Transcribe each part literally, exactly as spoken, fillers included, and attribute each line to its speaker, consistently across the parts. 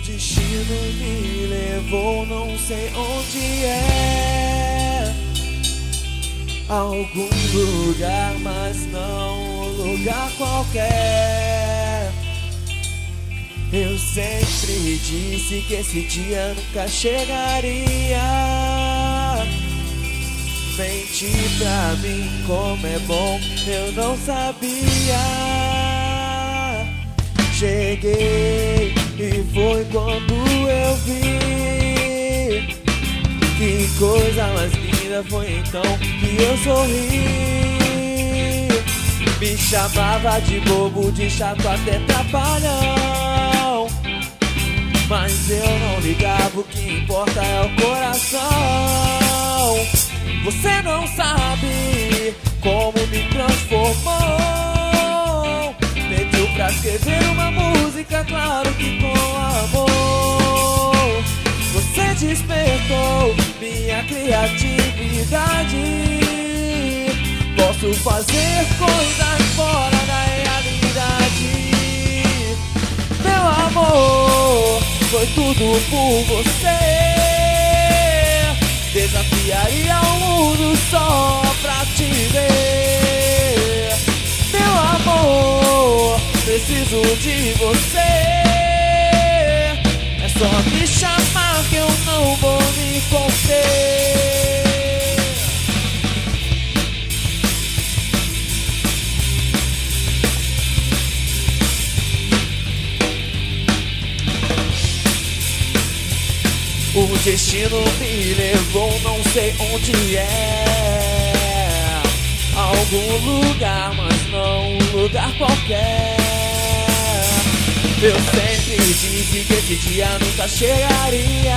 Speaker 1: destino me levou, não sei onde é. Algum lugar, mas não um lugar qualquer. Eu sempre disse que esse dia nunca chegaria. Menti pra mim, como é bom, eu não sabia. Cheguei e foi quando eu vi. Que coisa mais linda foi então que eu sorri. Me chamava de bobo, de chato, até trapalhão, mas eu não ligava, o que importa é o coração. Você não sabe como me transformou. Pediu pra escrever uma música, claro que com amor. Você despertou minha criatividade. Posso fazer coisas fora da realidade. Meu amor, foi tudo por você. Desafiaria o mundo só pra te ver. Meu amor, preciso de você. É só me chamar que eu não vou me conter. O destino me levou, não sei onde é. Algum lugar, mas não um lugar qualquer. Eu sempre disse que esse dia nunca chegaria.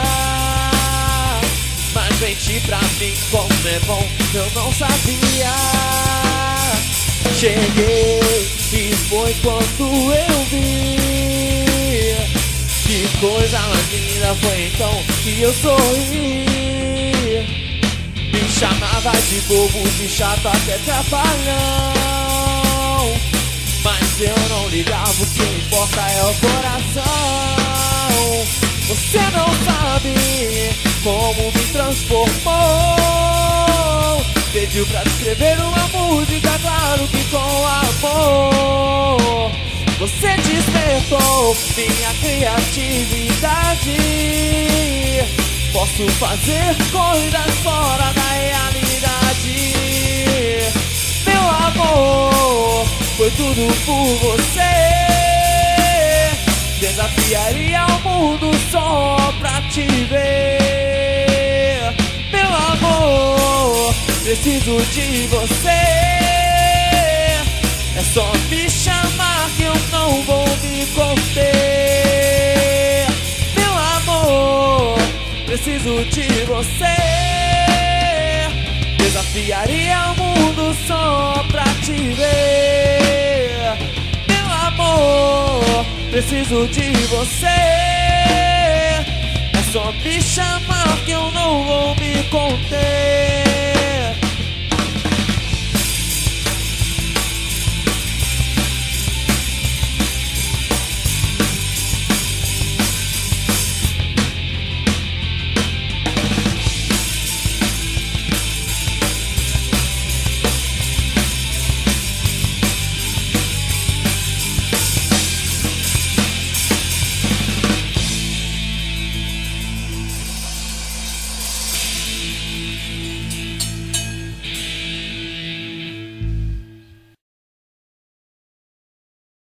Speaker 1: Mas menti pra mim, como é bom, eu não sabia. Cheguei e foi quando eu vi. Que coisa mais linda foi então que eu sorri. Me chamava de bobo, de chato, até trapalhão, mas eu não ligava, o que importa é o coração. Você não sabe como me transformou. Pediu pra escrever uma música, claro que com amor. Você despertou minha criatividade. Posso fazer coisas fora da realidade. Meu amor, foi tudo por você. Desafiaria o mundo só pra te ver. Meu amor, preciso de você. É só me chamar que eu não vou me conter. Meu amor, preciso de você. Desafiaria o mundo só pra te ver. Meu amor, preciso de você. É só me chamar que eu não vou me conter.